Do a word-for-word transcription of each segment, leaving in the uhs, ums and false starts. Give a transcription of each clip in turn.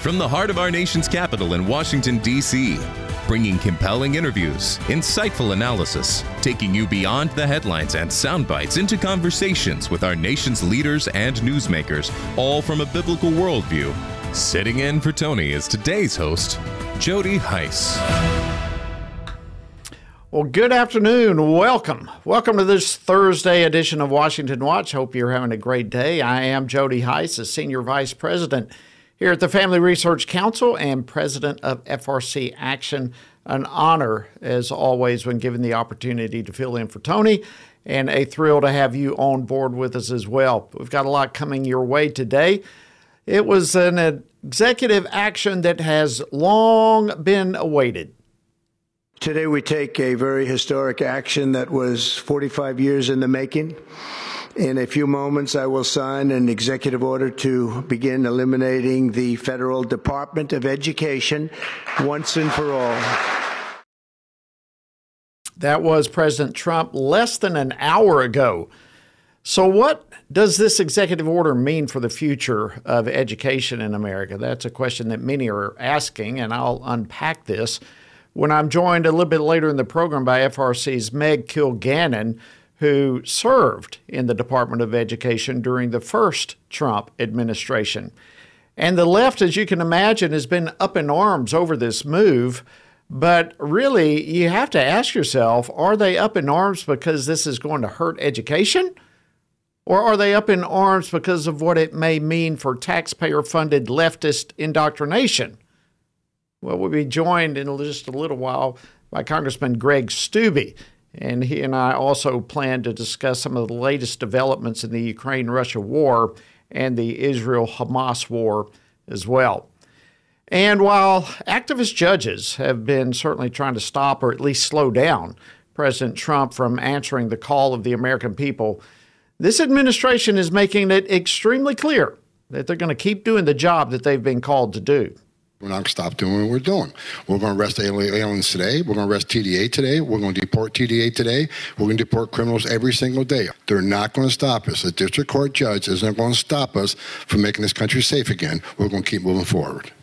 from the heart of our nation's capital in Washington, D C, bringing compelling interviews, insightful analysis, taking you beyond the headlines and sound bites into conversations with our nation's leaders and newsmakers, all from a biblical worldview. Sitting in for Tony is today's host, Jody Hice. Well, good afternoon. Welcome. Welcome to this Thursday edition of Washington Watch. Hope you're having a great day. I am Jody Hice, a Senior Vice President here at the Family Research Council and President of F R C Action. An honor, as always, when given the opportunity to fill in for Tony, and a thrill to have you on board with us as well. We've got a lot coming your way today. It was an executive action that has long been awaited. Today we take a very historic action that was forty-five years in the making. In a few moments, I will sign an executive order to begin eliminating the Federal Department of Education once and for all. That was President Trump less than an hour ago. So what does this executive order mean for the future of education in America? That's a question that many are asking, and I'll unpack this when I'm joined a little bit later in the program by F R C's Meg Kilgannon, who served in the Department of Education during the first Trump administration. And the left, as you can imagine, has been up in arms over this move. But really, you have to ask yourself, are they up in arms because this is going to hurt education? Or are they up in arms because of what it may mean for taxpayer-funded leftist indoctrination? Well, we'll be joined in just a little while by Congressman Greg Steube, and he and I also plan to discuss some of the latest developments in the Ukraine-Russia war and the Israel-Hamas war as well. And while activist judges have been certainly trying to stop or at least slow down President Trump from answering the call of the American people, this administration is making it extremely clear that they're going to keep doing the job that they've been called to do. We're not going to stop doing what we're doing. We're going to arrest aliens today. We're going to arrest T D A today. We're going to deport T D A today. We're going to deport criminals every single day. They're not going to stop us. A district court judge isn't going to stop us from making this country safe again. We're going to keep moving forward.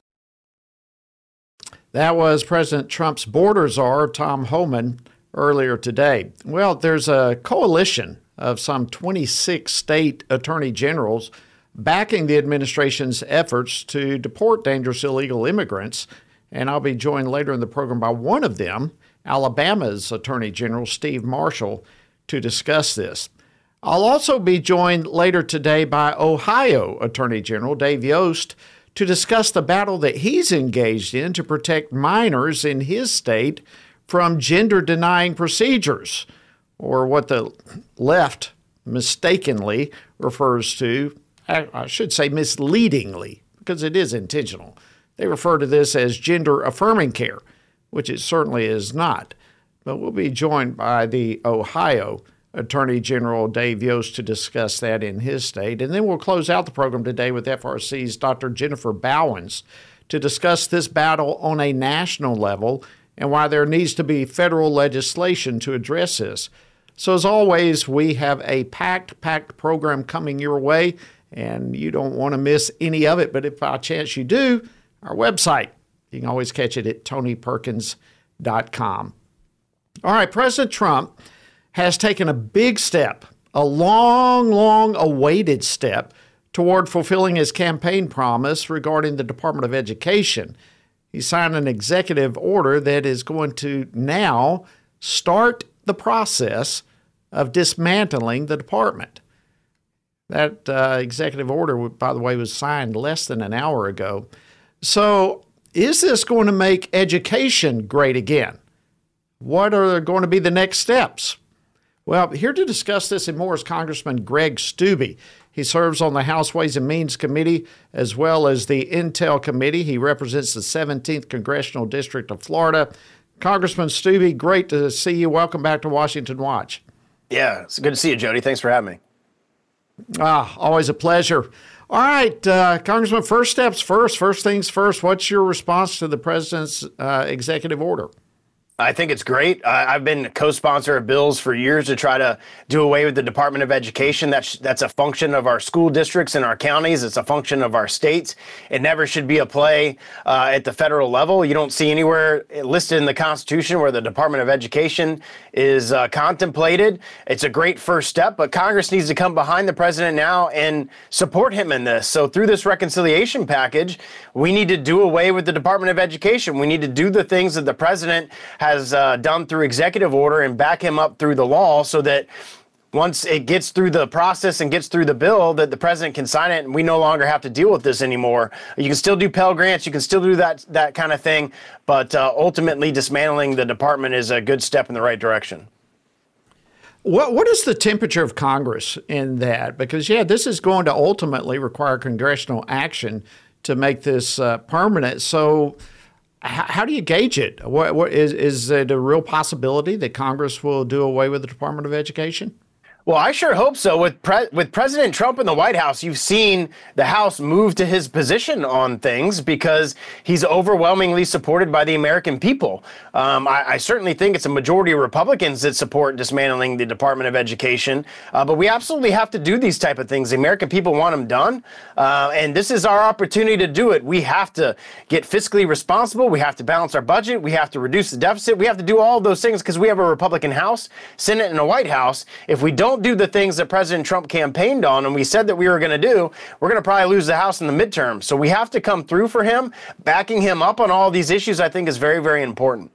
That was President Trump's border czar, Tom Homan, earlier today. Well, there's a coalition of some twenty-six state attorney generals backing the administration's efforts to deport dangerous illegal immigrants. And I'll be joined later in the program by one of them, Alabama's Attorney General Steve Marshall, to discuss this. I'll also be joined later today by Ohio Attorney General Dave Yost to discuss the battle that he's engaged in to protect minors in his state from gender-denying procedures, or what the left mistakenly refers to, I should say misleadingly, because it is intentional. They refer to this as gender-affirming care, which it certainly is not. But we'll be joined by the Ohio Attorney General Dave Yost to discuss that in his state. And then we'll close out the program today with F R C's Doctor Jennifer Bowens to discuss this battle on a national level and why there needs to be federal legislation to address this. So as always, we have a packed, packed program coming your way, and you don't want to miss any of it. But if by chance you do, our website, you can always catch it at tony perkins dot com. All right, President Trump has taken a big step, a long, long awaited step toward fulfilling his campaign promise regarding the Department of Education. He signed an executive order that is going to now start the process of dismantling the department. That uh, executive order, by the way, was signed less than an hour ago. So is this going to make education great again? What are going to be the next steps? Well, here to discuss this and more is Congressman Greg Steube. He serves on the House Ways and Means Committee as well as the Intel Committee. He represents the seventeenth Congressional District of Florida. Congressman Steube, great to see you. Welcome back to Washington Watch. Yeah, it's good to see you, Jody. Thanks for having me. Ah, always a pleasure. All right, uh, Congressman, first steps first. First things first, what's your response to the president's uh, executive order? I think it's great. Uh, I've been a co-sponsor of bills for years to try to do away with the Department of Education. That's that's a function of our school districts and our counties. It's a function of our states. It never should be a play uh, at the federal level. You don't see anywhere listed in the Constitution where the Department of Education is uh, contemplated. It's a great first step, but Congress needs to come behind the president now and support him in this. So through this reconciliation package, we need to do away with the Department of Education. We need to do the things that the president has has uh, done through executive order and back him up through the law so that once it gets through the process and gets through the bill, that the president can sign it and we no longer have to deal with this anymore. You can still do Pell Grants, you can still do that that kind of thing, but uh, ultimately dismantling the department is a good step in the right direction. What What is the temperature of Congress in that? Because, yeah, this is going to ultimately require congressional action to make this uh, permanent. So how do you gauge it? What, what is, is it a real possibility that Congress will do away with the Department of Education? Well, I sure hope so. With pre with President Trump in the White House, you've seen the House move to his position on things because he's overwhelmingly supported by the American people. Um, I, I certainly think it's a majority of Republicans that support dismantling the Department of Education. Uh, but we absolutely have to do these type of things. The American people want them done. Uh, and this is our opportunity to do it. We have to get fiscally responsible. We have to balance our budget. We have to reduce the deficit. We have to do all of those things because we have a Republican House, Senate, and a White House. If we don't do the things that President Trump campaigned on and we said that we were going to do, we're going to probably lose the House in the midterm. So we have to come through for him. Backing him up on all these issues, I think, is very, very important.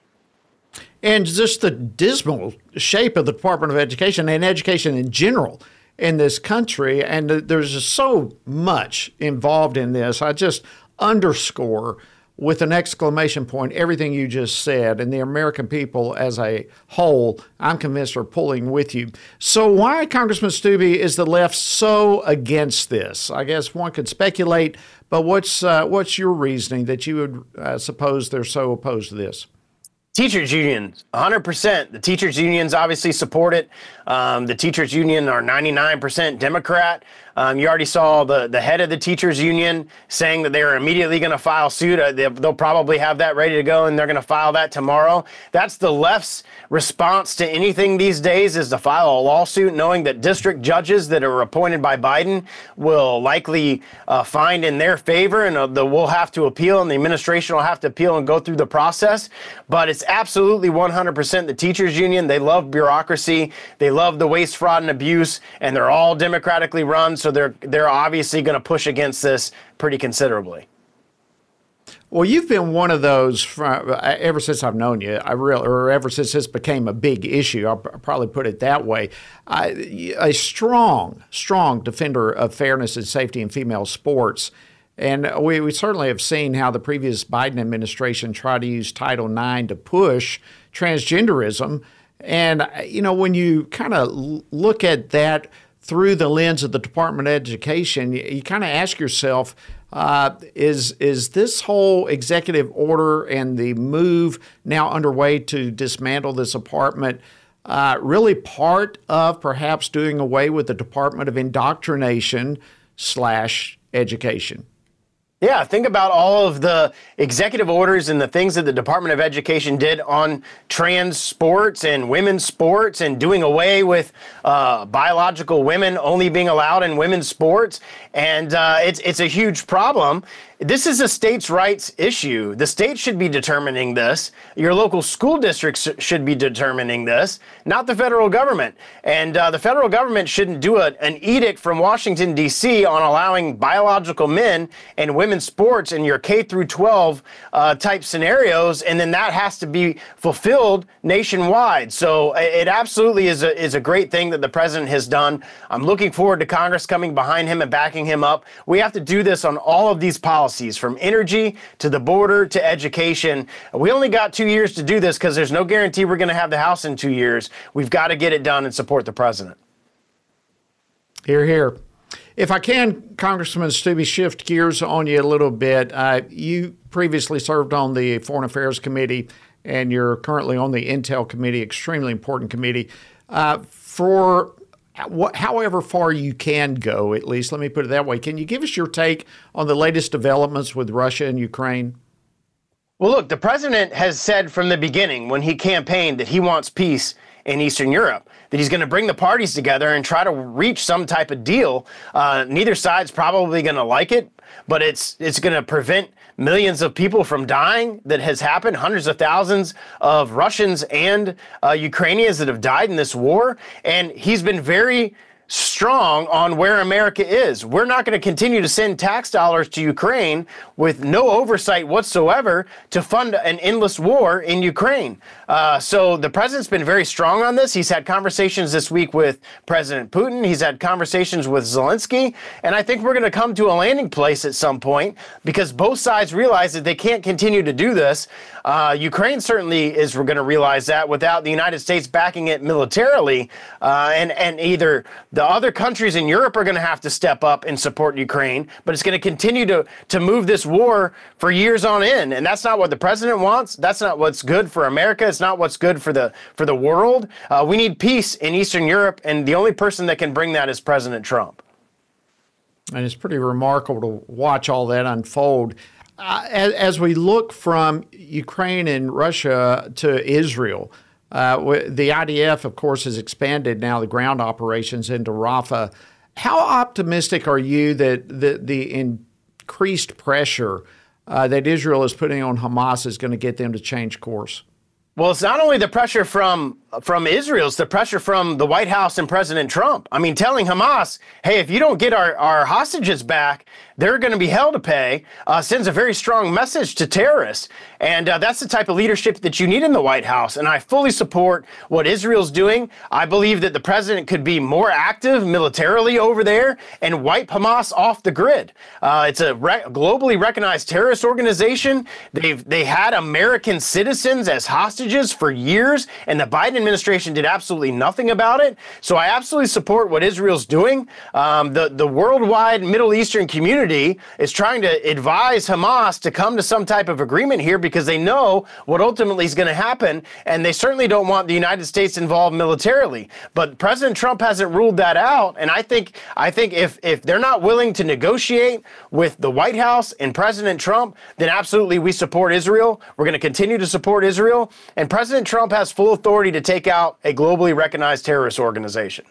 And just the dismal shape of the Department of Education and education in general in this country. And there's just so much involved in this. I just underscore with an exclamation point everything you just said, and the American people as a whole, I'm convinced, are pulling with you. So why, Congressman Steube, is the left so against this? I guess one could speculate, but what's uh, what's your reasoning that you would uh, suppose they're so opposed to this? Teachers unions, one hundred percent. The teachers unions obviously support it. Um, the teachers union are ninety-nine percent Democrat. Um, you already saw the, the head of the teachers union saying that they are immediately going to file suit. Uh, they, they'll probably have that ready to go, and they're going to file that tomorrow. That's the left's response to anything these days, is to file a lawsuit knowing that district judges that are appointed by Biden will likely uh, find in their favor, and uh, the, we'll have to appeal, and the administration will have to appeal and go through the process. But it's absolutely one hundred percent the teachers union. They love bureaucracy. They love the waste, fraud, and abuse, and they're all democratically run. So they're they're obviously going to push against this pretty considerably. Well, you've been one of those from, ever since I've known you. I really, or ever since this became a big issue. I'll probably put it that way. I, a strong, strong defender of fairness and safety in female sports. And we, we certainly have seen how the previous Biden administration tried to use Title nine to push transgenderism. And, you know, when you kind of look at that through the lens of the Department of Education, you, you kind of ask yourself, uh, is is this whole executive order and the move now underway to dismantle this department uh, really part of perhaps doing away with the Department of Indoctrination slash Education? Yeah, think about all of the executive orders and the things that the Department of Education did on trans sports and women's sports and doing away with uh, biological women only being allowed in women's sports. And uh, it's, it's a huge problem. This is a states' rights issue. The state should be determining this. Your local school districts should be determining this, not the federal government. And uh, the federal government shouldn't do a, an edict from Washington, D C on allowing biological men in women's sports in your K through twelve uh, type scenarios, and then that has to be fulfilled nationwide. So it absolutely is a, is a great thing that the president has done. I'm looking forward to Congress coming behind him and backing him up. We have to do this on all of these policies. From energy to the border to education. We only got two years to do this because there's no guarantee we're going to have the House in two years. We've got to get it done and support the president. Hear, hear. If I can, Congressman Steube, shift gears on you a little bit. Uh, you previously served on the Foreign Affairs Committee, and you're currently on the Intel Committee, extremely important committee. Uh, for however far you can go, at least, let me put it that way, can you give us your take on the latest developments with Russia and Ukraine? Well, look, the president has said from the beginning when he campaigned that he wants peace in Eastern Europe, that he's going to bring the parties together and try to reach some type of deal. Uh, neither side's probably going to like it, but it's it's going to prevent millions of people from dying. That has happened. Hundreds of thousands of Russians and uh, Ukrainians that have died in this war. And he's been very strong on where America is. We're not going to continue to send tax dollars to Ukraine with no oversight whatsoever to fund an endless war in Ukraine. Uh, so the president's been very strong on this. He's had conversations this week with President Putin. He's had conversations with Zelensky. And I think we're going to come to a landing place at some point because both sides realize that they can't continue to do this. Uh, Ukraine certainly is going to realize that without the United States backing it militarily. Uh, and, and either the other countries in Europe are going to have to step up and support Ukraine, but it's going to continue to, to move this war for years on end. And that's not what the president wants. That's not what's good for America. It's not what's good for the for the world. Uh, we need peace in Eastern Europe, and the only person that can bring that is President Trump. And it's pretty remarkable to watch all that unfold. Uh, as, as we look from Ukraine and Russia to Israel, uh, the I D F, of course, has expanded now the ground operations into Rafah. How optimistic are you that the, the increased pressure uh, that Israel is putting on Hamas is going to get them to change course? Well, it's not only the pressure from from Israel, it's the pressure from the White House and President Trump. I mean, telling Hamas, hey, if you don't get our, our hostages back, they're going to be hell to pay, uh, sends a very strong message to terrorists. And uh, that's the type of leadership that you need in the White House. And I fully support what Israel's doing. I believe that the president could be more active militarily over there and wipe Hamas off the grid. Uh, it's a re- globally recognized terrorist organization. They've they had American citizens as hostages for years, and the Biden administration did absolutely nothing about it. So I absolutely support what Israel's doing. Um, the, the worldwide Middle Eastern community is trying to advise Hamas to come to some type of agreement here because they know what ultimately is going to happen, and they certainly don't want the United States involved militarily. But President Trump hasn't ruled that out, and I think I think if, if they're not willing to negotiate with the White House and President Trump, then absolutely we support Israel. We're going to continue to support Israel, and President Trump has full authority to take out a globally recognized terrorist organization.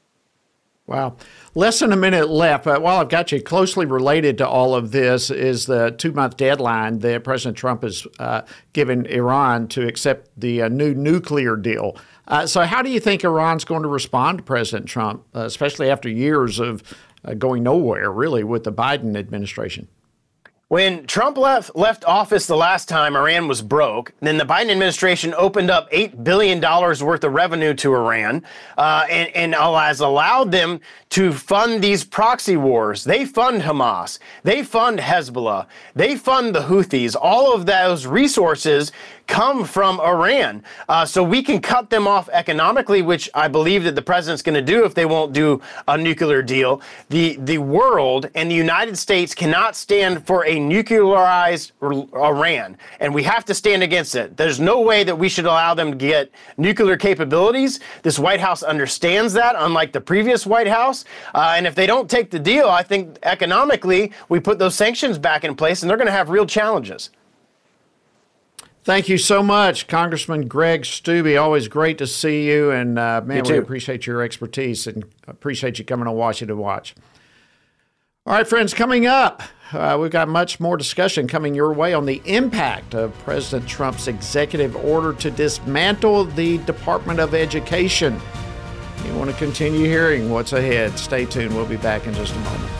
Wow. Less than a minute left. But while I've got you, closely related to all of this is the two-month deadline that President Trump has uh, given Iran to accept the uh, new nuclear deal. Uh, so how do you think Iran's going to respond to President Trump, uh, especially after years of uh, going nowhere, really, with the Biden administration? When Trump left left office the last time, Iran was broke. Then the Biden administration opened up eight billion dollars worth of revenue to Iran uh, and, and has allowed them to fund these proxy wars. They fund Hamas. They fund Hezbollah. They fund the Houthis. All of those resources come from Iran. Uh, so we can cut them off economically, which I believe that the president's going to do if they won't do a nuclear deal. The, the world and the United States cannot stand for a nuclearized Iran, and we have to stand against it. There's no way that we should allow them to get nuclear capabilities. This White House understands that, unlike the previous White House. Uh, and if they don't take the deal, I think economically we put those sanctions back in place, and they're going to have real challenges. Thank you so much, Congressman Greg Steube. Always great to see you, and uh, man, we appreciate your expertise and appreciate you coming on Washington Watch. All right, friends, coming up, uh, we've got much more discussion coming your way on the impact of President Trump's executive order to dismantle the Department of Education. You want to continue hearing what's ahead? Stay tuned. We'll be back in just a moment.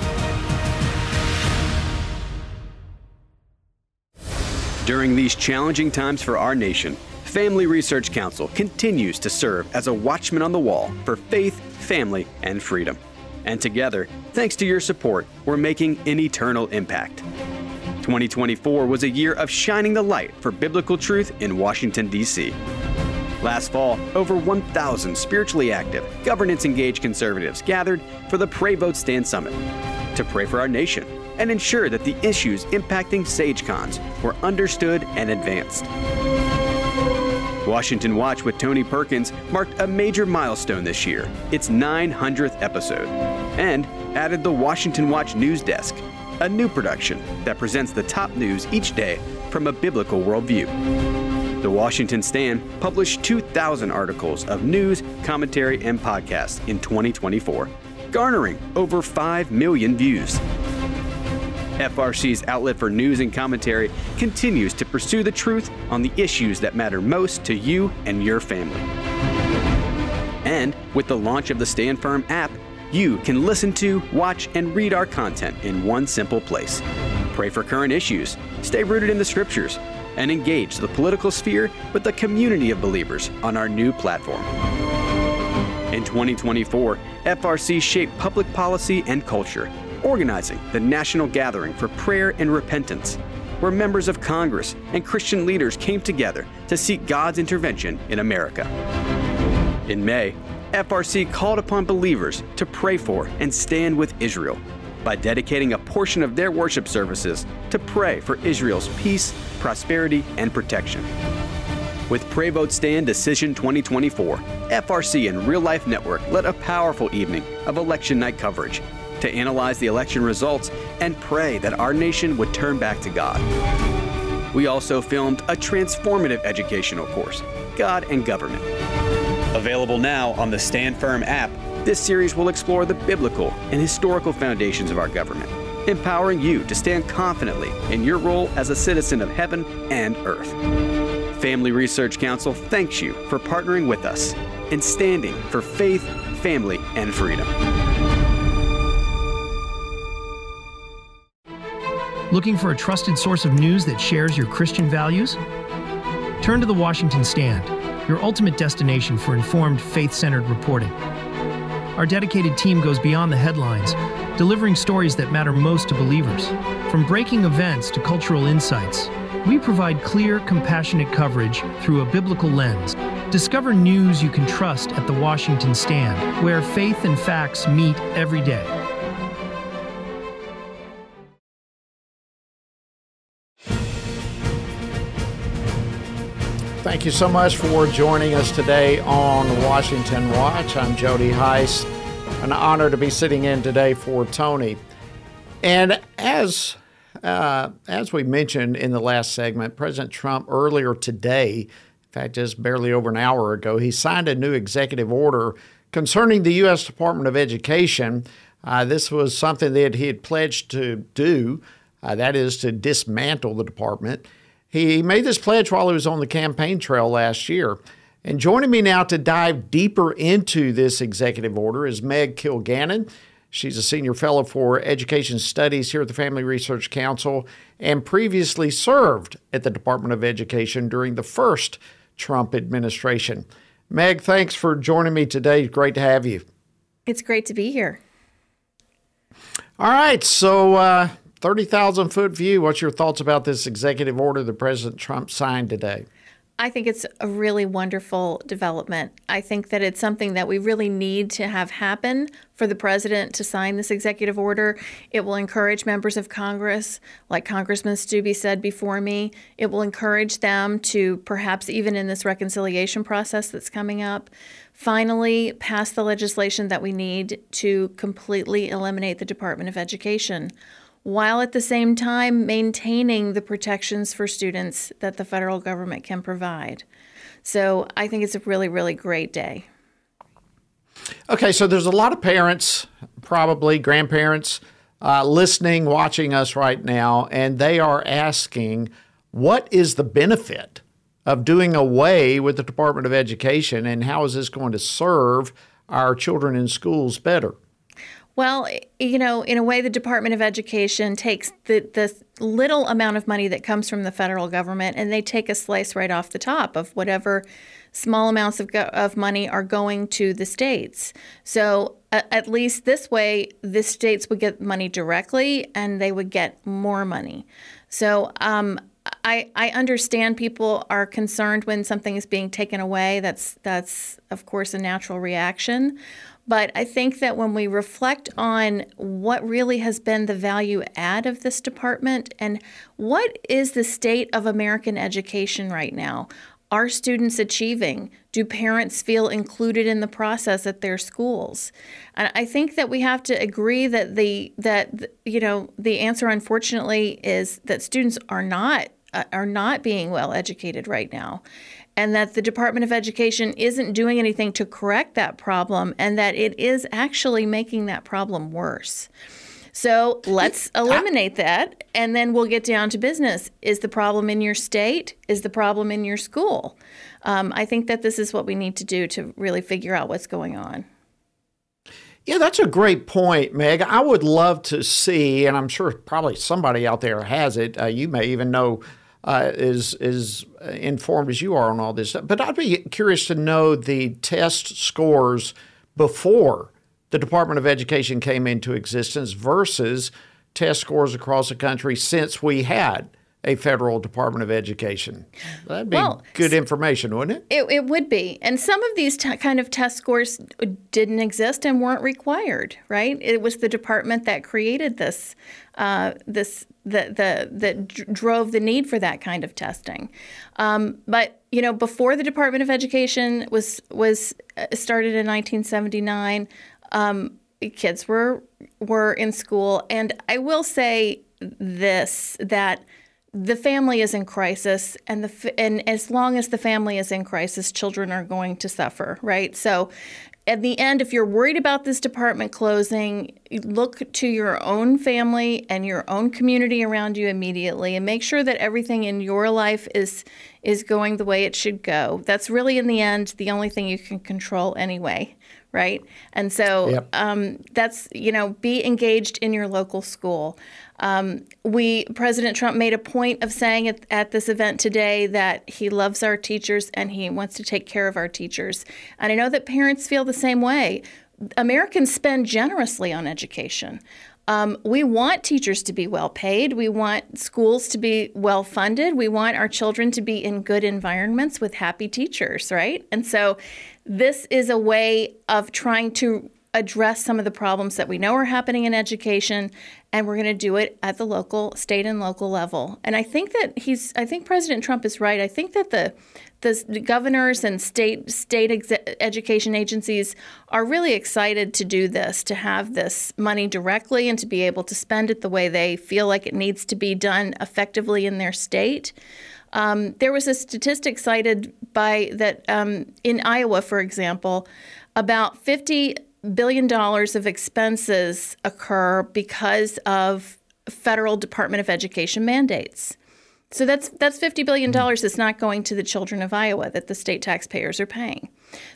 During these challenging times for our nation, Family Research Council continues to serve as a watchman on the wall for faith, family, and freedom. And together, thanks to your support, we're making an eternal impact. twenty twenty-four was a year of shining the light for biblical truth in Washington, D C Last fall, over one thousand spiritually active, governance-engaged conservatives gathered for the Pray Vote Stand Summit to pray for our nation and ensure that the issues impacting SageCons were understood and advanced. Washington Watch with Tony Perkins marked a major milestone this year, its nine hundredth episode, and added the Washington Watch news desk, a new production that presents the top news each day from a biblical worldview. The Washington Stand published two thousand articles of news, commentary, and podcasts in twenty twenty-four, garnering over five million views. F R C's outlet for news and commentary continues to pursue the truth on the issues that matter most to you and your family. And with the launch of the Stand Firm app, you can listen to, watch, and read our content in one simple place. Pray for current issues, stay rooted in the scriptures, and engage the political sphere with the community of believers on our new platform. In twenty twenty-four, F R C shaped public policy and culture, organizing the National Gathering for Prayer and Repentance, where members of Congress and Christian leaders came together to seek God's intervention in America. In May, F R C called upon believers to pray for and stand with Israel by dedicating a portion of their worship services to pray for Israel's peace, prosperity, and protection. With Pray Vote Stand Decision twenty twenty-four, F R C and Real Life Network led a powerful evening of election night coverage to analyze the election results and pray that our nation would turn back to God. We also filmed a transformative educational course, God and Government. Available now on the Stand Firm app, this series will explore the biblical and historical foundations of our government, empowering you to stand confidently in your role as a citizen of heaven and earth. Family Research Council thanks you for partnering with us and standing for faith, family, and freedom. Looking for a trusted source of news that shares your Christian values? Turn to the Washington Stand, your ultimate destination for informed, faith-centered reporting. Our dedicated team goes beyond the headlines, delivering stories that matter most to believers. From breaking events to cultural insights, we provide clear, compassionate coverage through a biblical lens. Discover news you can trust at the Washington Stand, where faith and facts meet every day. Thank you so much for joining us today on Washington Watch. I'm Jody Heiss. An honor to be sitting in today for Tony. And as uh, as we mentioned in the last segment, President Trump earlier today, in fact, just barely over an hour ago, he signed a new executive order concerning the U S Department of Education. Uh, this was something that he had pledged to do, uh, that is to dismantle the department. He made this pledge while he was on the campaign trail last year. And joining me now to dive deeper into this executive order is Meg Kilgannon. She's a senior fellow for education studies here at the Family Research Council and previously served at the Department of Education during the first Trump administration. Meg, thanks for joining me today. Great to have you. It's great to be here. All right, so uh, thirty thousand foot view. What's your thoughts about this executive order that President Trump signed today? I think it's a really wonderful development. I think that it's something that we really need to have happen for the president to sign this executive order. It will encourage members of Congress, like Congressman Stubbe said before me, it will encourage them to perhaps even in this reconciliation process that's coming up, finally pass the legislation that we need to completely eliminate the Department of Education, while at the same time maintaining the protections for students that the federal government can provide. So I think it's a really, really great day. Okay, so there's a lot of parents, probably grandparents, uh, listening, watching us right now, and they are asking, what is the benefit of doing away with the Department of Education, and how is this going to serve our children in schools better? Well, you know, in a way, the Department of Education takes the, the little amount of money that comes from the federal government, and they take a slice right off the top of whatever small amounts of, go- of money are going to the states. So uh, at least this way, the states would get money directly, and they would get more money. So um, I, I understand people are concerned when something is being taken away. That's, that's of course, a natural reaction. But I think that when we reflect on what really has been the value add of this department and what is the state of American education right now, Are students achieving? Do parents feel included in the process at their schools? And I think that we have to agree that the that you know the answer, unfortunately, is that students are not uh, are not being well educated right now, and that the Department of Education isn't doing anything to correct that problem, and that it is actually making that problem worse. So let's eliminate that, and then we'll get down to business. Is the problem in your state? Is the problem in your school? Um, I think that this is what we need to do to really figure out what's going on. Yeah, that's a great point, Meg. I would love to see, and I'm sure probably somebody out there has it. Uh, you may even know uh, is is informed as you are on all this. But I'd be curious to know the test scores before the Department of Education came into existence versus test scores across the country since we had a federal Department of Education. That'd be well, good information, wouldn't it? It, it would be. And some of these t- kind of test scores didn't exist and weren't required, right? It was the department that created this, uh, this the, the, that d- drove the need for that kind of testing. Um, but, you know, before the Department of Education was, was started in nineteen seventy-nine, Um, kids were were in school, and I will say this, that the family is in crisis, and the and as long as the family is in crisis, children are going to suffer, right? So at the end, if you're worried about this department closing, look to your own family and your own community around you immediately, and make sure that everything in your life is is going the way it should go. That's really, in the end, the only thing you can control anyway. Right. And so yep. um, that's, you know, be engaged in your local school. Um, we President Trump made a point of saying at, at this event today that he loves our teachers and he wants to take care of our teachers. And I know that parents feel the same way. Americans spend generously on education. Um, we want teachers to be well paid. We want schools to be well funded. We want our children to be in good environments with happy teachers, right? And so this is a way of trying to address some of the problems that we know are happening in education, and we're going to do it at the local, state and local level. And I think that he's, I think President Trump is right. I think that the the governors and state state ex- education agencies are really excited to do this, to have this money directly and to be able to spend it the way they feel like it needs to be done effectively in their state. Um, there was a statistic cited by that um, in Iowa, for example, about fifty billion dollars of expenses occur because of federal Department of Education mandates. So that's that's fifty billion dollars that's not going to the children of Iowa that the state taxpayers are paying.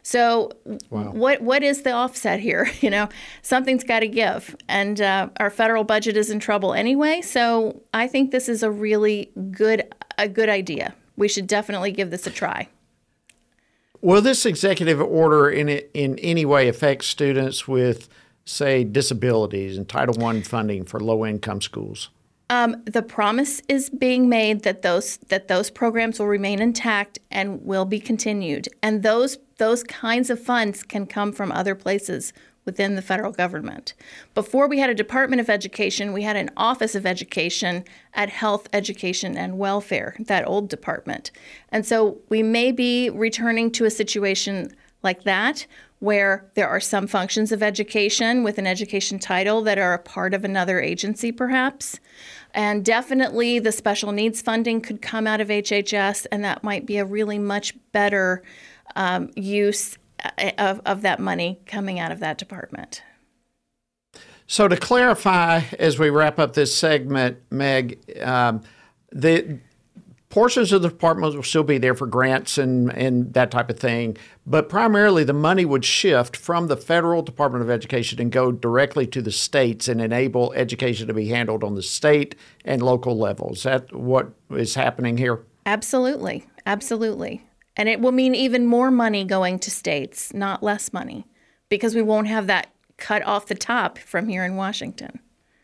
So wow. what what is the offset here? You know, something's got to give. And uh, our federal budget is in trouble anyway. So I think this is a really good a good idea. We should definitely give this a try. Will this executive order in in any way affect students with, say, disabilities and Title one funding for low-income schools? Um, the promise is being made that those that those programs will remain intact and will be continued. And those those kinds of funds can come from other places within the federal government. Before we had a Department of Education, we had an Office of Education at Health, Education, and Welfare, that old department. And so we may be returning to a situation like that, where there are some functions of education with an education title that are a part of another agency, perhaps. And definitely the special needs funding could come out of H H S, and that might be a really much better um, use of, of that money coming out of that department. So to clarify, as we wrap up this segment, Meg, um, the portions of the department will still be there for grants and, and that type of thing, but primarily the money would shift from the federal Department of Education and go directly to the states and enable education to be handled on the state and local levels. Is that what is happening here? Absolutely. Absolutely. And it will mean even more money going to states, not less money, because we won't have that cut off the top from here in Washington.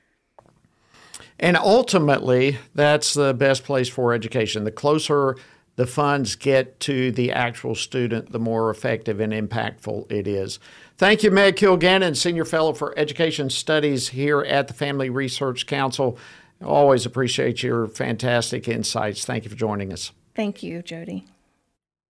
And ultimately, that's the best place for education. The closer the funds get to the actual student, the more effective and impactful it is. Thank you, Meg Kilgannon, Senior Fellow for Education Studies here at the Family Research Council. Always appreciate your fantastic insights. Thank you for joining us. Thank you, Jody.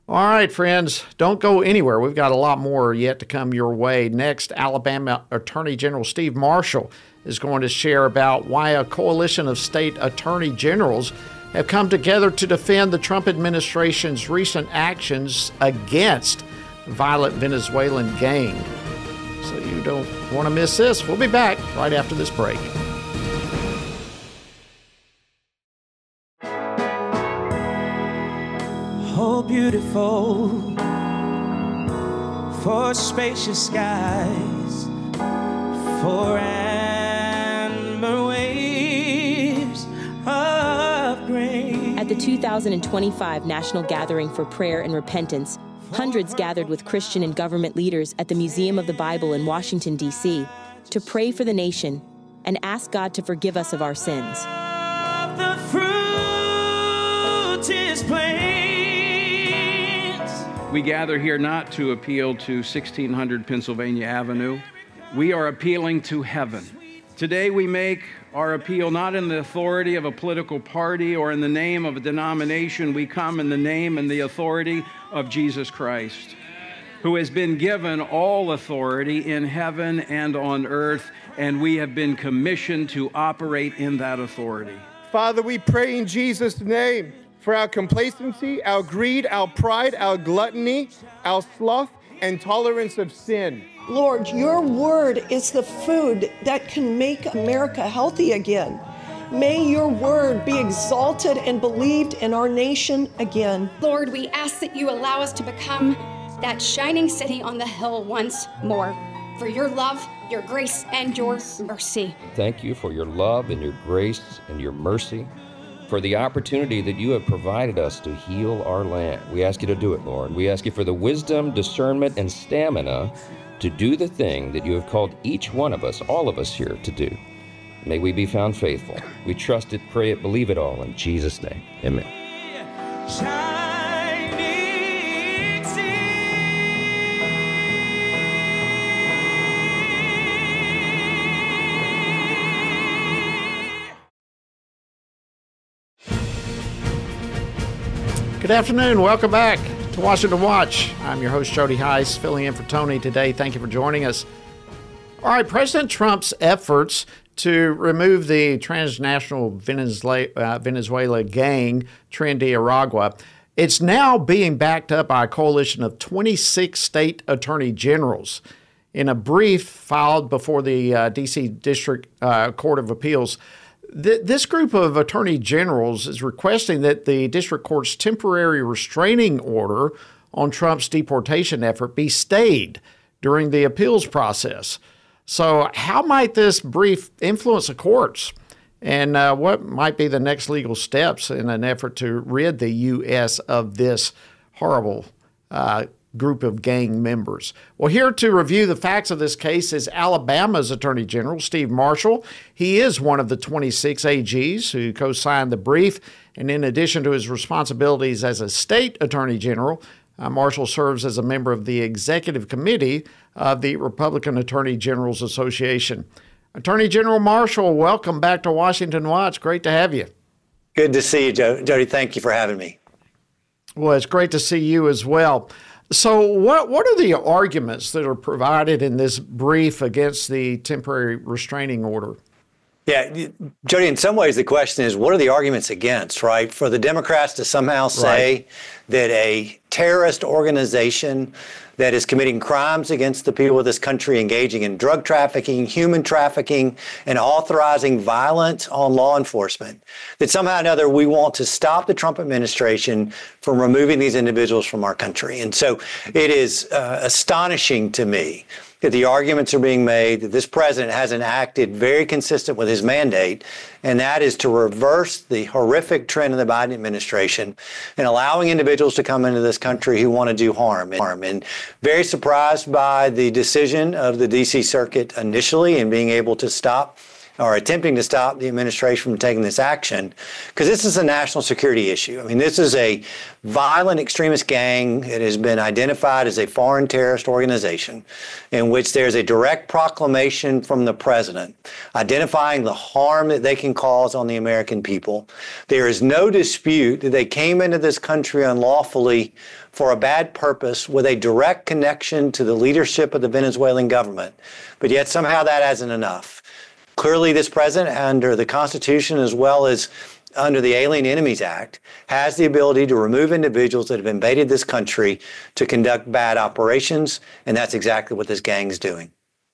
All right, friends, don't go anywhere. We've got a lot more yet to come your way. Next, Alabama Attorney General Steve Marshall is going to share about why a coalition of state attorney generals have come together to defend the Trump administration's recent actions against violent Venezuelan gang. So you don't want to miss this. We'll be back right after this break. Oh, beautiful for spacious skies, for amber waves of grain. At the two thousand twenty-five National Gathering for Prayer and Repentance, hundreds gathered with Christian and government leaders at the Museum of the Bible in Washington, D C, to pray for the nation and ask God to forgive us of our sins. The fruit is plain. We gather here not to appeal to sixteen hundred Pennsylvania Avenue. We are appealing to heaven. Today we make our appeal not in the authority of a political party or in the name of a denomination. We come in the name and the authority of Jesus Christ, who has been given all authority in heaven and on earth, and we have been commissioned to operate in that authority. Father, we pray in Jesus' name for our complacency, our greed, our pride, our gluttony, our sloth, and tolerance of sin. Lord, your word is the food that can make America healthy again. May your word be exalted and believed in our nation again. Lord, we ask that you allow us to become that shining city on the hill once more. For your love, your grace, and your mercy. Thank you for your love and your grace and your mercy, for the opportunity that you have provided us to heal our land. We ask you to do it, Lord. We ask you for the wisdom, discernment, and stamina to do the thing that you have called each one of us, all of us here, to do. May we be found faithful. We trust it, pray it, believe it all. In Jesus' name, amen. Good afternoon. Welcome back to Washington Watch. I'm your host, Jody Heiss, filling in for Tony today. Thank you for joining us. All right, President Trump's efforts to remove the transnational Venezuela, uh, Venezuela gang, Tren de Aragua, it's now being backed up by a coalition of twenty-six state attorney generals. In a brief filed before the uh, D C District uh, Court of Appeals, this group of attorney generals is requesting that the district court's temporary restraining order on Trump's deportation effort be stayed during the appeals process. So how might this brief influence the courts? And uh, what might be the next legal steps in an effort to rid the U S of this horrible uh group of gang members? Well, here to review the facts of this case is Alabama's Attorney General, Steve Marshall. He is one of the twenty-six A Gs who co-signed the brief, and in addition to his responsibilities as a state Attorney General, uh, Marshall serves as a member of the Executive Committee of the Republican Attorney Generals Association. Attorney General Marshall, welcome back to Washington Watch. Great to have you. Good to see you, Jody. Thank you for having me. Well, it's great to see you as well. So what what are the arguments that are provided in this brief against the temporary restraining order? Yeah, Jody, in some ways the question is, what are the arguments against, right? For the Democrats to somehow say right. that a terrorist organization that is committing crimes against the people of this country, engaging in drug trafficking, human trafficking, and authorizing violence on law enforcement, that somehow or another we want to stop the Trump administration from removing these individuals from our country. And so it is uh, astonishing to me that the arguments are being made that this president hasn't acted very consistent with his mandate, and that is to reverse the horrific trend of the Biden administration and allowing individuals to come into this country who want to do harm. And very surprised by the decision of the D C Circuit initially in being able to stop or attempting to stop the administration from taking this action, because this is a national security issue. I mean, this is a violent extremist gang. It has been identified as a foreign terrorist organization in which there's a direct proclamation from the president identifying the harm that they can cause on the American people. There is no dispute that they came into this country unlawfully for a bad purpose with a direct connection to the leadership of the Venezuelan government. But yet somehow that isn't enough. Clearly, this president, under the Constitution as well as under the Alien Enemies Act, has the ability to remove individuals that have invaded this country to conduct bad operations, and that's exactly what this gang is doing.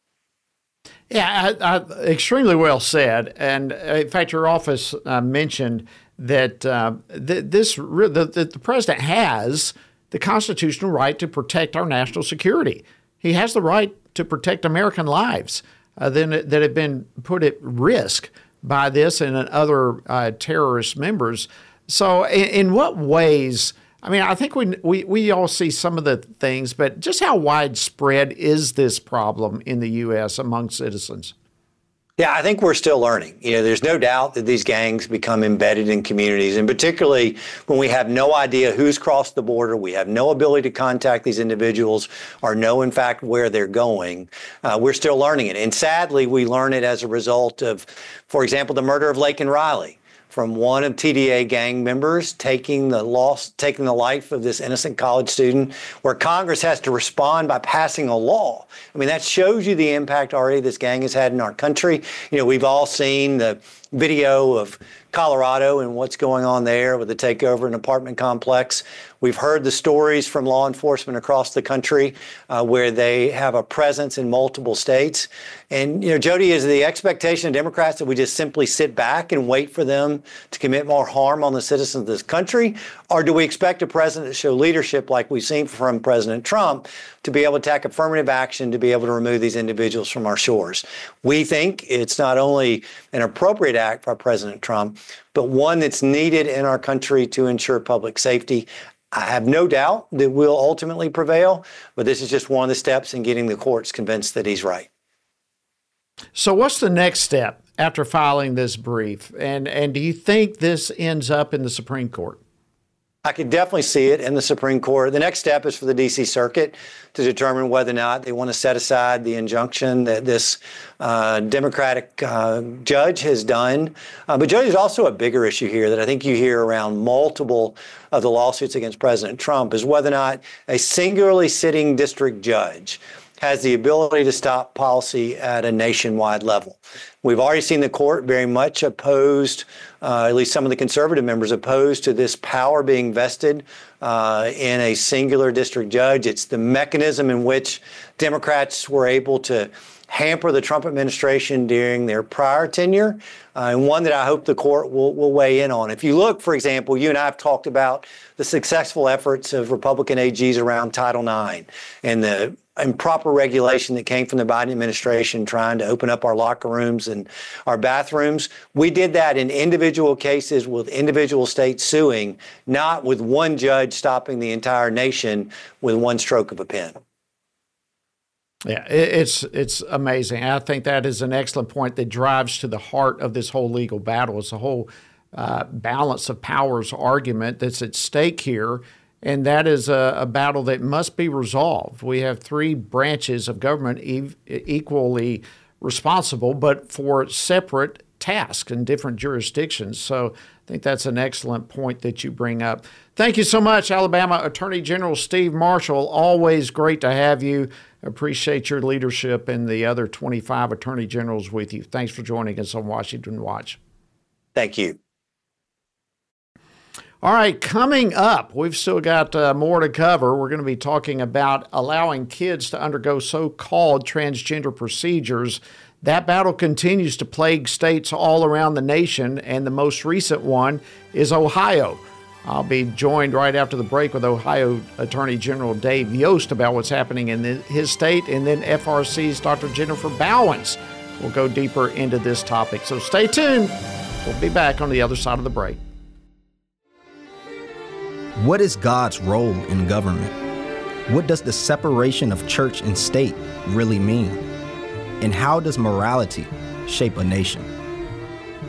Yeah, I, I, extremely well said. And in fact, your office uh, mentioned that uh, th- this the, the, the president has the constitutional right to protect our national security. He has the right to protect American lives uh, then, that have been put at risk by this and other uh, terrorist members. So in, in what ways, I mean, I think we, we we all see some of the things, but just how widespread is this problem in the U S among citizens? Yeah, I think we're still learning. You know, there's no doubt that these gangs become embedded in communities, and particularly when we have no idea who's crossed the border, we have no ability to contact these individuals or know, in fact, where they're going. Uh, we're still learning it. And sadly, we learn it as a result of, for example, the murder of Laken Riley, from one of T D A gang members taking the loss, taking the life of this innocent college student, where Congress has to respond by passing a law. I mean, that shows you the impact already this gang has had in our country. You know, we've all seen the video of Colorado and what's going on there with the takeover of an apartment complex. We've heard the stories from law enforcement across the country uh, where they have a presence in multiple states. And, you know, Jody, is the expectation of Democrats that we just simply sit back and wait for them to commit more harm on the citizens of this country? Or do we expect a president to show leadership like we've seen from President Trump to be able to take affirmative action to be able to remove these individuals from our shores? We think it's not only an appropriate act by President Trump, but one that's needed in our country to ensure public safety. I have no doubt that we'll ultimately prevail, but this is just one of the steps in getting the courts convinced that he's right. So what's the next step after filing this brief? And, and do you think this ends up in the Supreme Court? I could definitely see it in the Supreme Court. The next step is for the D C Circuit to determine whether or not they want to set aside the injunction that this uh, Democratic uh, judge has done. Uh, but Jody, there's also a bigger issue here that I think you hear around multiple of the lawsuits against President Trump, is whether or not a singularly sitting district judge has the ability to stop policy at a nationwide level. We've already seen the court very much opposed, uh, at least some of the conservative members opposed to this power being vested uh, in a singular district judge. It's the mechanism in which Democrats were able to hamper the Trump administration during their prior tenure, uh, and one that I hope the court will, will weigh in on. If you look, for example, you and I have talked about the successful efforts of Republican A Gs around Title nine and the improper regulation that came from the Biden administration trying to open up our locker rooms and our bathrooms. We did that in individual cases with individual states suing, not with one judge stopping the entire nation with one stroke of a pen. Yeah, it's it's amazing. I think that is an excellent point that drives to the heart of this whole legal battle. It's a whole uh, balance of powers argument that's at stake here, and that is a, a battle that must be resolved. We have three branches of government e- equally responsible, but for separate tasks in different jurisdictions. So I think that's an excellent point that you bring up. Thank you so much, Alabama Attorney General Steve Marshall. Always great to have you. Appreciate your leadership and the other twenty-five attorney generals with you. Thanks for joining us on Washington Watch. Thank you. All right, coming up, we've still got uh, more to cover. We're going to be talking about allowing kids to undergo so-called transgender procedures. That battle continues to plague states all around the nation, and the most recent one is Ohio. I'll be joined right after the break with Ohio Attorney General Dave Yost about what's happening in the, his state, and then F R C's Doctor Jennifer Bowens will go deeper into this topic. So stay tuned. We'll be back on the other side of the break. What is God's role in government? What does the separation of church and state really mean? And how does morality shape a nation?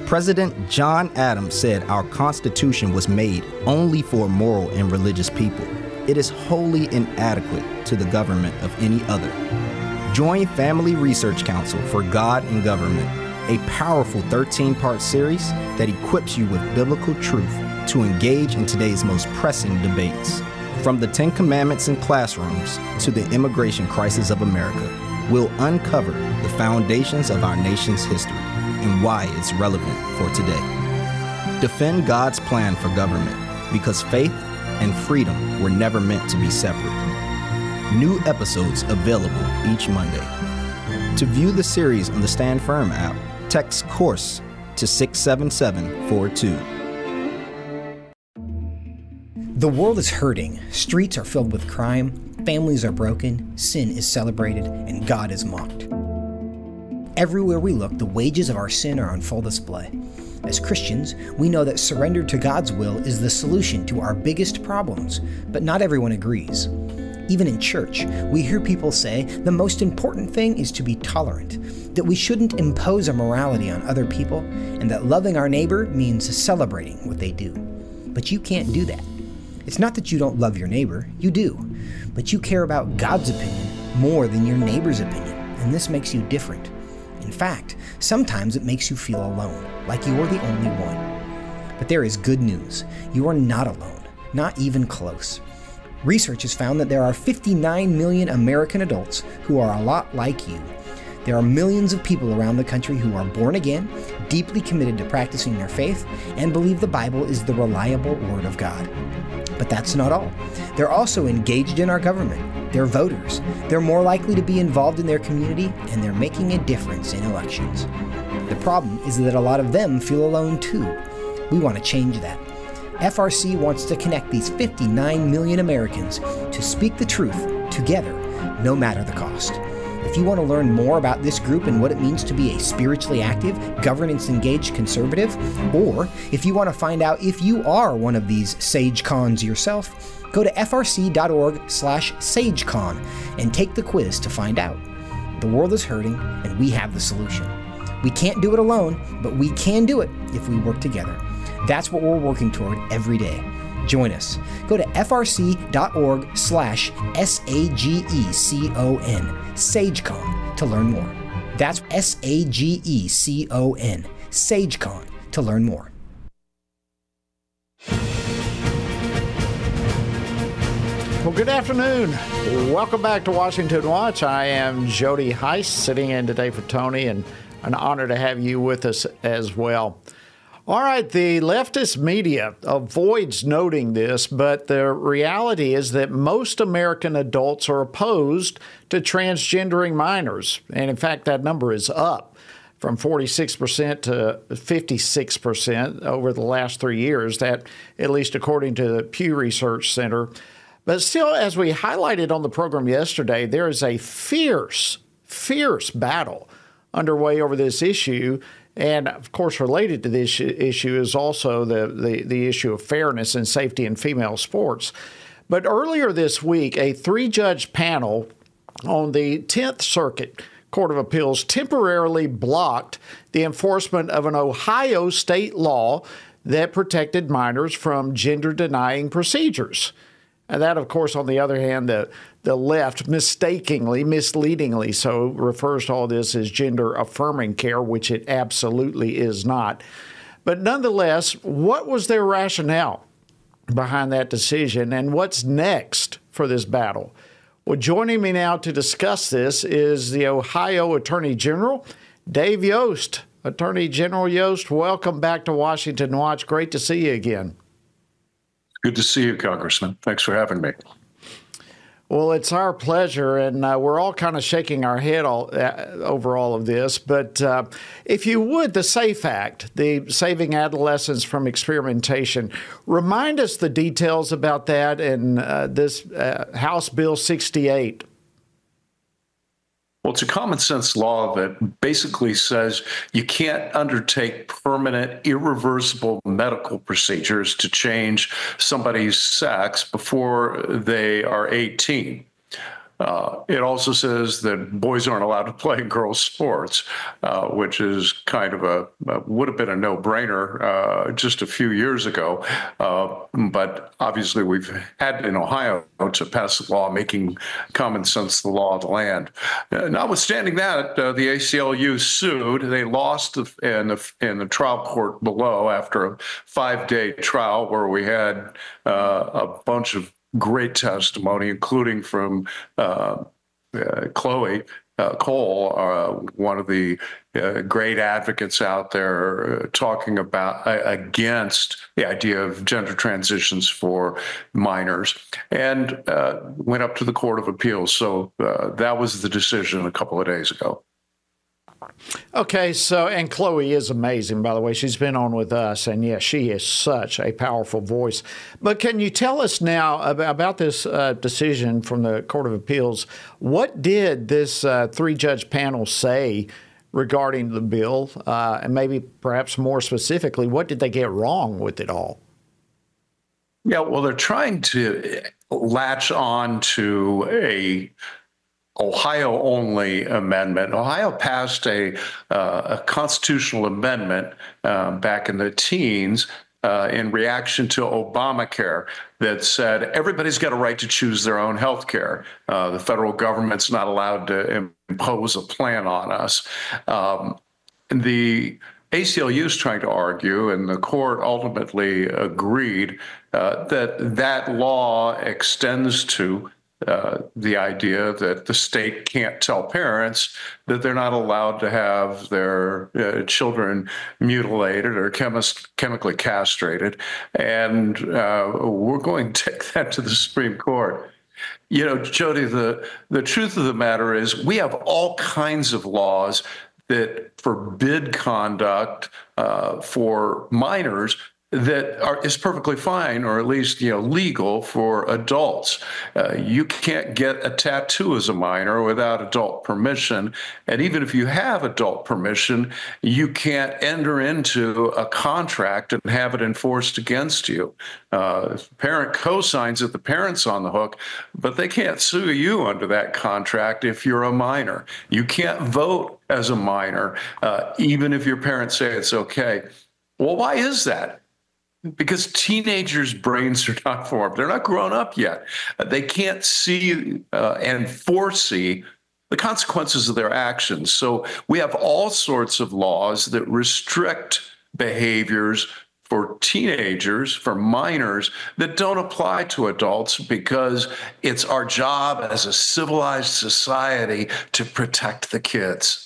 President John Adams said our Constitution was made only for moral and religious people. It is wholly inadequate to the government of any other. Join Family Research Council for God and Government, a powerful thirteen-part series that equips you with biblical truth to engage in today's most pressing debates. From the Ten Commandments in classrooms to the immigration crisis of America, we'll uncover the foundations of our nation's history and why it's relevant for today. Defend God's plan for government, because faith and freedom were never meant to be separate. New episodes available each Monday. To view the series on the Stand Firm app, text COURSE to six seven seven four two. The world is hurting. Streets are filled with crime, families are broken, sin is celebrated, and God is mocked. Everywhere we look, the wages of our sin are on full display. As Christians, we know that surrender to God's will is the solution to our biggest problems, but not everyone agrees. Even in church, we hear people say the most important thing is to be tolerant, that we shouldn't impose our morality on other people, and that loving our neighbor means celebrating what they do. But you can't do that. It's not that you don't love your neighbor, you do, but you care about God's opinion more than your neighbor's opinion, and this makes you different. In fact, sometimes it makes you feel alone, like you're the only one. But there is good news. You are not alone, not even close. Research has found that there are fifty-nine million American adults who are a lot like you. There are millions of people around the country who are born again, deeply committed to practicing their faith, and believe the Bible is the reliable Word of God. But that's not all. They're also engaged in our government. They're voters. They're more likely to be involved in their community, and they're making a difference in elections. The problem is that a lot of them feel alone too. We want to change that. F R C wants to connect these fifty-nine million Americans to speak the truth together, no matter the cost. If you want to learn more about this group and what it means to be a spiritually active, governance-engaged conservative, or if you want to find out if you are one of these SageCons yourself, go to f r c dot org slash sagecon and take the quiz to find out. The world is hurting, and we have the solution. We can't do it alone, but we can do it if we work together. That's what we're working toward every day. Join us. Go to f r c dot org slash S A G E C O N, SageCon, to learn more. That's S A G E C O N, SageCon, to learn more. Well, good afternoon. Welcome back to Washington Watch. I am Jody Heiss, sitting in today for Tony, and an honor to have you with us as well. All right, the leftist media avoids noting this, but the reality is that most American adults are opposed to transgendering minors. And in fact, that number is up from forty-six percent to fifty-six percent over the last three years, that at least according to the Pew Research Center. But still, as we highlighted on the program yesterday, there is a fierce, fierce battle underway over this issue. And, of course, related to this issue is also the, the, the issue of fairness and safety in female sports. But earlier this week, a three-judge panel on the Tenth Circuit Court of Appeals temporarily blocked the enforcement of an Ohio state law that protected minors from gender-denying procedures. And that, of course, on the other hand, the, the left mistakenly, misleadingly so, refers to all this as gender-affirming care, which it absolutely is not. But nonetheless, what was their rationale behind that decision, and what's next for this battle? Well, joining me now to discuss this is the Ohio Attorney General, Dave Yost. Attorney General Yost, welcome back to Washington Watch. Great to see you again. Good to see you, Congressman. Thanks for having me. Well, it's our pleasure, and uh, we're all kind of shaking our head all, uh, over all of this. But uh, if you would, the SAFE Act, the Saving Adolescents from Experimentation, remind us the details about that and uh, this uh, House Bill sixty-eight. Well, it's a common sense law that basically says you can't undertake permanent, irreversible medical procedures to change somebody's sex before they are eighteen. Uh, it also says that boys aren't allowed to play in girls' sports, uh, which is kind of a, uh, would have been a no-brainer uh, just a few years ago. Uh, but obviously we've had in Ohio to pass a law making common sense the law of the land. Uh, notwithstanding that, uh, the A C L U sued. They lost in the, in the trial court below after a five-day trial where we had uh, a bunch of great testimony, including from uh, uh, Chloe uh, Cole, uh, one of the uh, great advocates out there, uh, talking about uh, against the idea of gender transitions for minors, and uh, went up to the Court of Appeals. So uh, that was the decision a couple of days ago. Okay, so, and Chloe is amazing, by the way. She's been on with us, and yes, she is such a powerful voice. But can you tell us now about, about this uh, decision from the Court of Appeals? What did this uh, three-judge panel say regarding the bill? Uh, and maybe perhaps more specifically, what did they get wrong with it all? Yeah, well, they're trying to latch on to a Ohio-only amendment. Ohio passed a, uh, a constitutional amendment uh, back in the teens uh, in reaction to Obamacare that said everybody's got a right to choose their own health care. Uh, the federal government's not allowed to impose a plan on us. Um, the A C L U is trying to argue, and the court ultimately agreed, uh, that that law extends to Uh, the idea that the state can't tell parents that they're not allowed to have their uh, children mutilated or chemis- chemically castrated. And uh, we're going to take that to the Supreme Court. You know, Jody, the, the truth of the matter is we have all kinds of laws that forbid conduct uh, for minors that are, is perfectly fine, or at least, you know, legal for adults. Uh, you can't get a tattoo as a minor without adult permission. And even if you have adult permission, you can't enter into a contract and have it enforced against you. Uh, if the parent co-signs it, the parent's on the hook, but they can't sue you under that contract if you're a minor. You can't vote as a minor, uh, even if your parents say it's okay. Well, why is that? Because teenagers' brains are not formed. They're not grown up yet. They can't see uh, and foresee the consequences of their actions. So we have all sorts of laws that restrict behaviors for teenagers, for minors, that don't apply to adults because it's our job as a civilized society to protect the kids.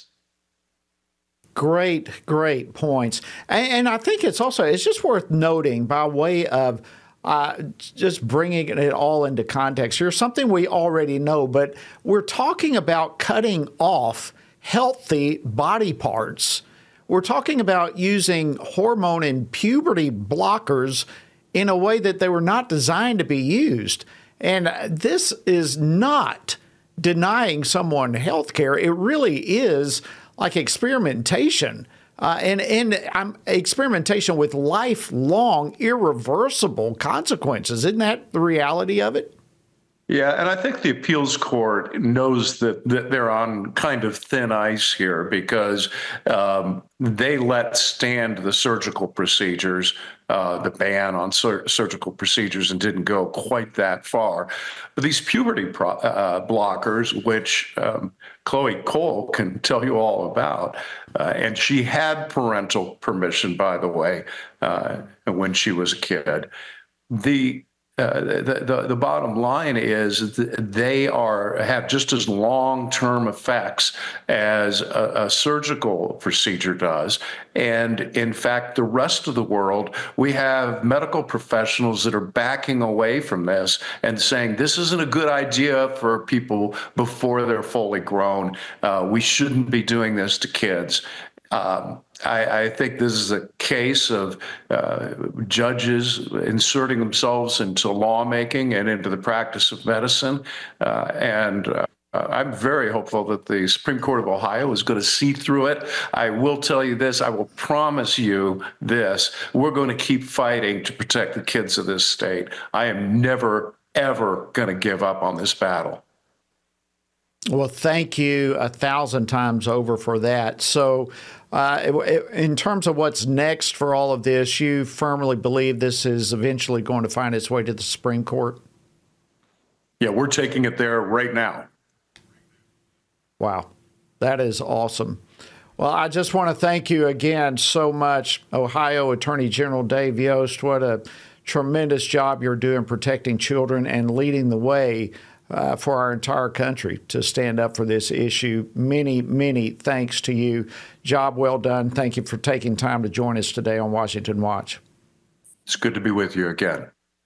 Great, great points. And, and I think it's also, it's just worth noting by way of uh, just bringing it all into context. Here's something we already know, but we're talking about cutting off healthy body parts. We're talking about using hormone and puberty blockers in a way that they were not designed to be used. And this is not denying someone health care. It really is like experimentation, uh, and, and um, experimentation with lifelong, irreversible consequences. Isn't that the reality of it? Yeah, and I think the appeals court knows that, that they're on kind of thin ice here because um, they let stand the surgical procedures, uh, the ban on sur- surgical procedures, and didn't go quite that far. But these puberty pro- uh, blockers, which um, Chloe Cole can tell you all about, uh, and she had parental permission, by the way, uh, when she was a kid. The Uh, the, the, the bottom line is that they are have just as long-term effects as a, a surgical procedure does. And in fact, the rest of the world, we have medical professionals that are backing away from this and saying this isn't a good idea for people before they're fully grown. Uh, we shouldn't be doing this to kids. Um, I, I think this is a case of uh, judges inserting themselves into lawmaking and into the practice of medicine. Uh, and uh, I'm very hopeful that the Supreme Court of Ohio is going to see through it. I will tell you this. I will promise you this. We're going to keep fighting to protect the kids of this state. I am never, ever going to give up on this battle. Well, thank you a thousand times over for that. So, uh, in terms of what's next for all of this, you firmly believe this is eventually going to find its way to the Supreme Court? Yeah, we're taking it there right now. Wow, that is awesome. Well, I just want to thank you again so much, Ohio Attorney General Dave Yost. What a tremendous job you're doing protecting children and leading the way uh, for our entire country to stand up for this issue. Many, many thanks to you. Job well done. Thank you for taking time to join us today on Washington Watch. It's good to be with you again.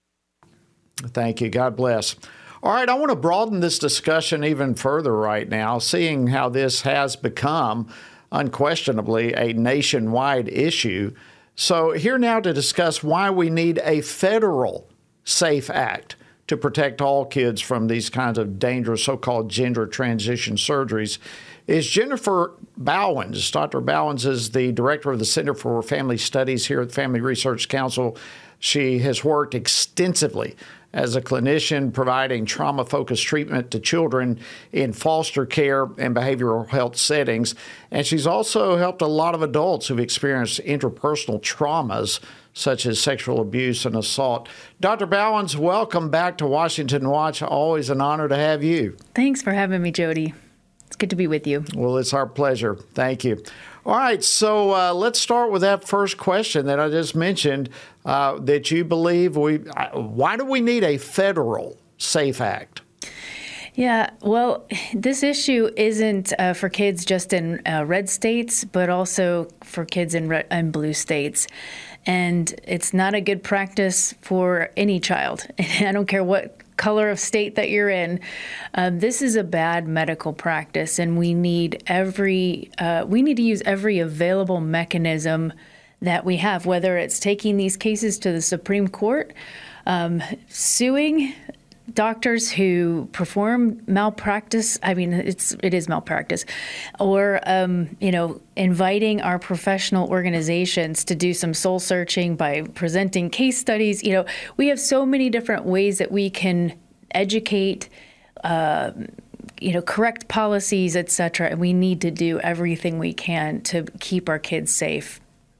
Thank you. God bless. All right, I want to broaden this discussion even further right now, seeing how this has become unquestionably a nationwide issue. So here now to discuss why we need a federal SAFE Act to protect all kids from these kinds of dangerous so-called gender transition surgeries is Jennifer Bowens. Doctor Bowens is the director of the Center for Family Studies here at the Family Research Council. She has worked extensively as a clinician providing trauma-focused treatment to children in foster care and behavioral health settings. And she's also helped a lot of adults who've experienced interpersonal traumas, such as sexual abuse and assault. Doctor Bowens, welcome back to Washington Watch. Always an honor to have you. Thanks for having me, Jody. It's good to be with you. Well, it's our pleasure. Thank you. All right, so uh, let's start with that first question that I just mentioned, uh, that you believe we, uh, why do we need a federal SAFE Act? Yeah, well, this issue isn't uh, for kids just in uh, red states, but also for kids in, red, in blue states. And it's not a good practice for any child. I don't care what color of state that you're in. Uh, this is a bad medical practice, and we need every uh, we need to use every available mechanism that we have, whether it's taking these cases to the Supreme Court, um, suing doctors who perform malpractice. I mean, it's it is malpractice, or um, you know, inviting our professional organizations to do some soul searching by presenting case studies. You know, we have so many different ways that we can educate, uh, you know, correct policies, et cetera. And we need to do everything we can to keep our kids safe.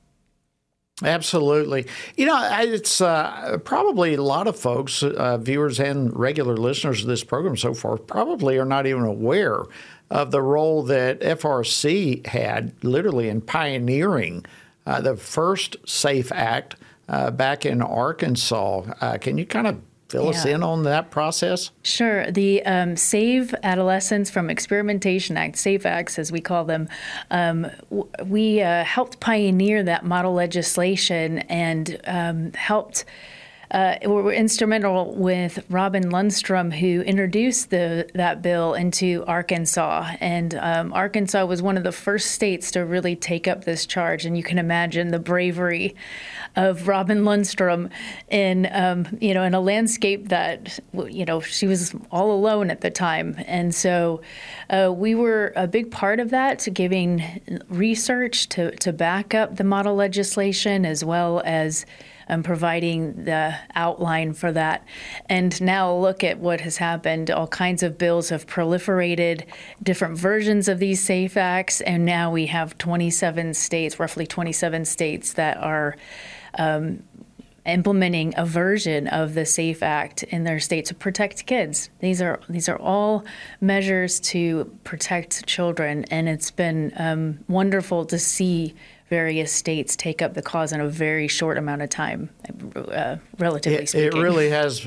Absolutely. You know, it's uh, probably a lot of folks, uh, viewers and regular listeners of this program so far, probably are not even aware of the role that F R C had literally in pioneering uh, the first SAFE Act uh, back in Arkansas. Uh, can you kind of fill yeah. us in on that process? Sure. The um, Save Adolescents from Experimentation Act, SAFE Acts as we call them, um, w- we uh, helped pioneer that model legislation and um, helped Uh, were instrumental with Robin Lundstrom, who introduced the that bill into Arkansas. And um, Arkansas was one of the first states to really take up this charge. And you can imagine the bravery of Robin Lundstrom in, um, you know, in a landscape that, you know, she was all alone at the time. And so uh, we were a big part of that, giving research to, to back up the model legislation, as well as Um, providing the outline for that. And now look at what has happened. All kinds of bills have proliferated, different versions of these SAFE Acts, and now we have twenty-seven states, roughly twenty-seven states that are um, implementing a version of the SAFE Act in their state to protect kids. These are these are all measures to protect children, and it's been um, wonderful to see various states take up the cause in a very short amount of time, uh, relatively it, speaking. It really has.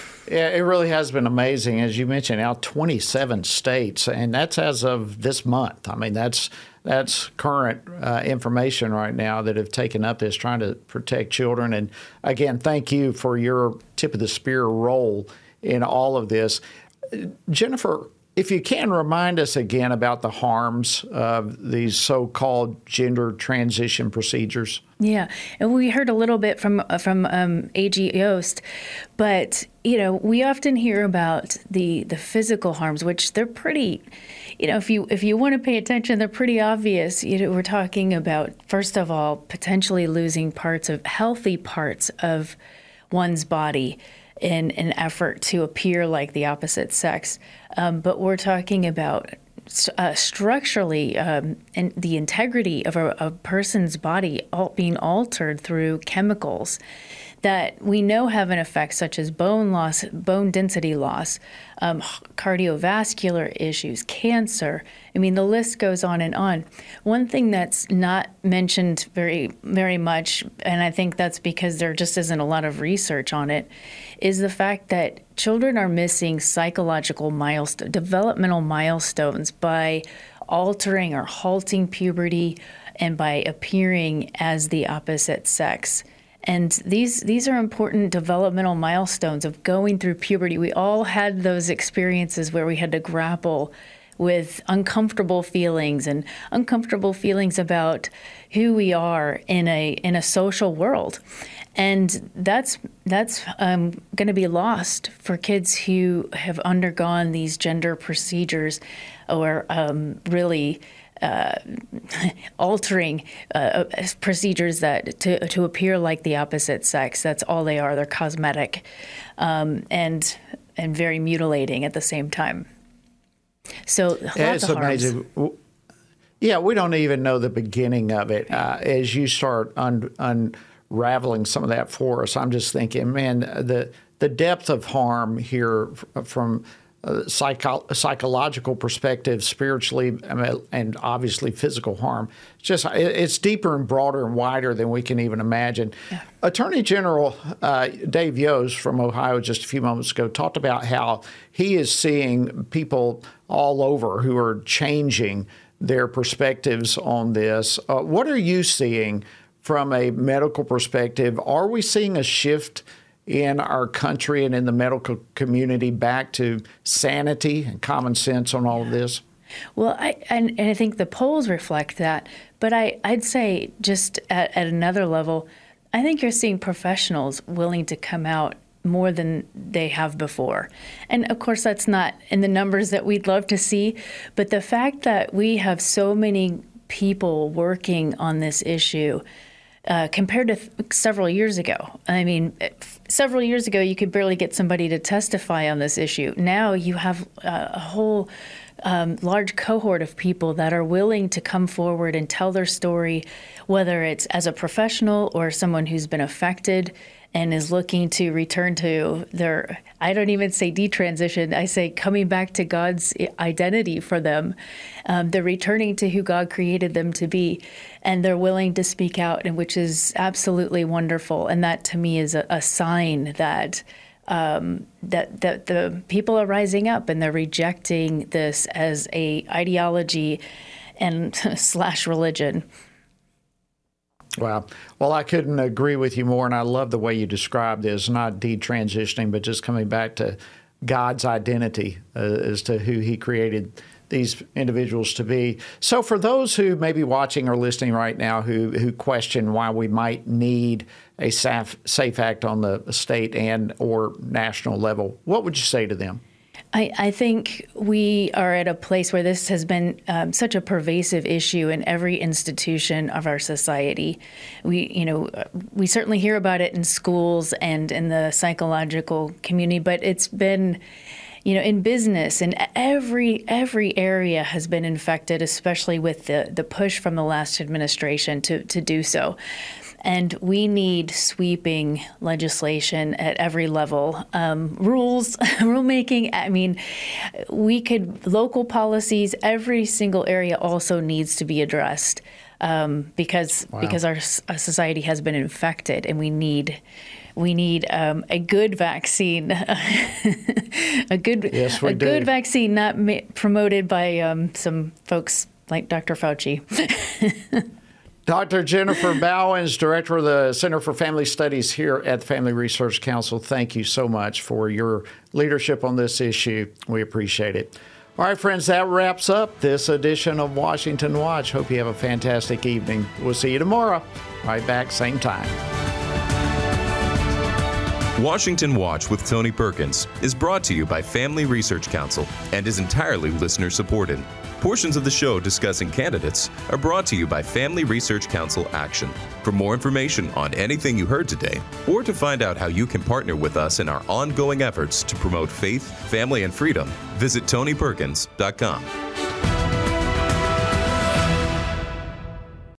It really has been amazing, as you mentioned. Now, twenty-seven states, and that's as of this month. I mean, that's that's current uh, information right now that have taken up this, trying to protect children. And again, thank you for your tip of the spear role in all of this, Jennifer. If you can remind us again about the harms of these so-called gender transition procedures. Yeah, and we heard a little bit from from um, A G Yost, but you know, we often hear about the the physical harms, which they're pretty, you know, if you if you want to pay attention, they're pretty obvious. You know, we're talking about, first of all, potentially losing parts of healthy parts of one's body. in an effort to appear like the opposite sex. Um, but we're talking about uh, structurally um, and the integrity of a, a person's body all being altered through chemicals that we know have an effect, such as bone loss, bone density loss, um, cardiovascular issues, cancer. I mean, the list goes on and on. One thing that's not mentioned very, very much, and I think that's because there just isn't a lot of research on it, is the fact that children are missing psychological milestones, developmental milestones by altering or halting puberty and by appearing as the opposite sex. And these these are important developmental milestones of going through puberty. We all had those experiences where we had to grapple with uncomfortable feelings and uncomfortable feelings about who we are in a in a social world. And that's that's um, going to be lost for kids who have undergone these gender procedures or um, really Uh, altering uh, procedures that to to appear like the opposite sex. That's all they are. They're cosmetic um, and and very mutilating at the same time. So lots it's of harms. amazing. Yeah, we don't even know the beginning of it. Uh, as you start un- unraveling some of that for us, I'm just thinking, man, the the depth of harm here from Uh, psycho- psychological perspective, spiritually, I mean, and obviously physical harm. It's just it's deeper and broader and wider than we can even imagine. Yeah. Attorney General uh, Dave Yost from Ohio just a few moments ago talked about how he is seeing people all over who are changing their perspectives on this. Uh, what are you seeing from a medical perspective? Are we seeing a shift in our country and in the medical community back to sanity and common sense on all of this? Well, I and, and I think the polls reflect that. But I, I'd say just at, at another level, I think you're seeing professionals willing to come out more than they have before. And of course, that's not in the numbers that we'd love to see. But the fact that we have so many people working on this issue Uh, compared to th- several years ago. I mean, several years ago, you could barely get somebody to testify on this issue. Now you have uh, a whole um, large cohort of people that are willing to come forward and tell their story, whether it's as a professional or someone who's been affected and is looking to return to their, I don't even say detransition, I say coming back to God's identity for them. Um, they're returning to who God created them to be, and they're willing to speak out, and which is absolutely wonderful. And that to me is a, a sign that um, that that the people are rising up and they're rejecting this as a ideology and slash religion. Wow. Well, I couldn't agree with you more, and I love the way you described this, not detransitioning, but just coming back to God's identity uh, as to who he created these individuals to be. So for those who may be watching or listening right now who, who question why we might need a SAFE, SAFE Act on the state and or national level, what would you say to them? I, I think we are at a place where this has been um, such a pervasive issue in every institution of our society. We, you know, we certainly hear about it in schools and in the psychological community, but it's been, you know, in business, and every every area has been infected, especially with the the push from the last administration to to do so. And we need sweeping legislation at every level. Um, rules, rulemaking, I mean, we could, local policies, every single area also needs to be addressed um, because wow. because our, our society has been infected, and we need we need um, a good vaccine, a good yes, we a do. good vaccine, not ma- promoted by um, some folks like Doctor Fauci. Doctor Jennifer Bowens, Director of the Center for Family Studies here at the Family Research Council, thank you so much for your leadership on this issue. We appreciate it. All right, friends, that wraps up this edition of Washington Watch. Hope you have a fantastic evening. We'll see you tomorrow, right back, same time. Washington Watch with Tony Perkins is brought to you by Family Research Council and is entirely listener-supported. Portions of the show discussing candidates are brought to you by Family Research Council Action. For more information on anything you heard today, or to find out how you can partner with us in our ongoing efforts to promote faith, family, and freedom, visit tony perkins dot com.